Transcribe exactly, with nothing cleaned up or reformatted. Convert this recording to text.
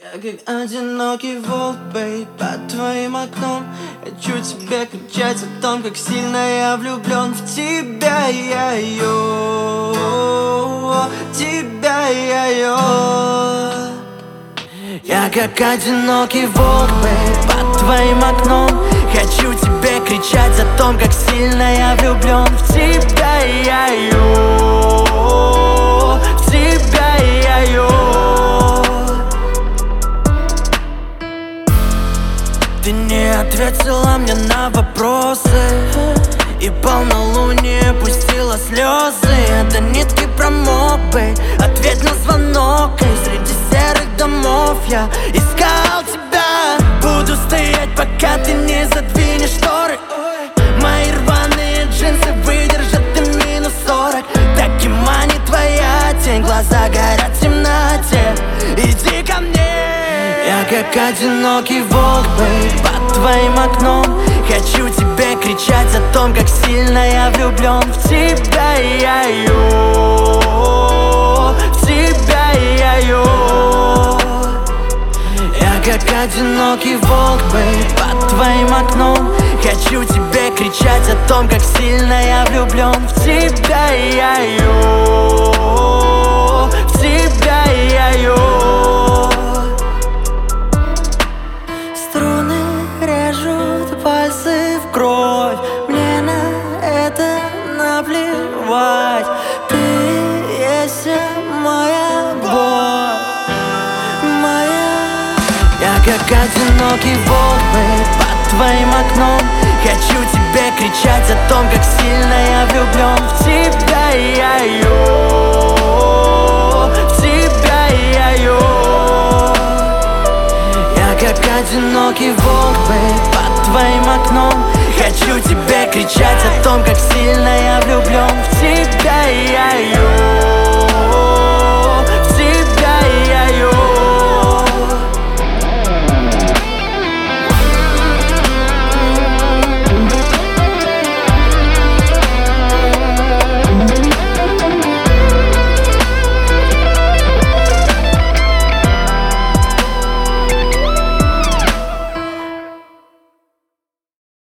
Я как одинокий волк, бэй, под твоим окном. Хочу тебе кричать о том, как сильно я влюблен в тебя, я йо, тебя, я йо. Я как одинокий волк, бэй, под твоим окном. Хочу тебе кричать о том, как сильно я влюблен в тебя, я йо, в тебя, я йо. Ты не ответила мне на вопросы, и полнолуние пустила слезы. Это нитки промок, бэй, ответь на звонок. И среди серых домов я искал тебя. Буду стоять, пока ты не задвинешь шторы. Мои рваные джинсы выдержат и минус сорок. Так и манит твоя тень, глаза горят в темноте. Иди ко мне. Я как одинокий волк, бэй, под твоим окном. Хочу тебе кричать о том, как сильно я влюблен в тебя, я йо, в тебя, я йо. Я как одинокий волк, бэй, под твоим окном. Хочу тебе кричать о том, как сильно я влюблен в тебя, я йо, в тебя, я йо. Струны режут пальцы в кровь, мне на это наплевать. Ты есть моя боль, моя. Я как одинокий волк, бэй, под твоим окном. Хочу тебе кричать о том, как сильно я влюблен в тебя, я йо, в тебя, я йо. Я как одинокий волк, бэй, под твоим окном. Хочу тебе кричать о том, как сильно я влюблен в тебя, я йо.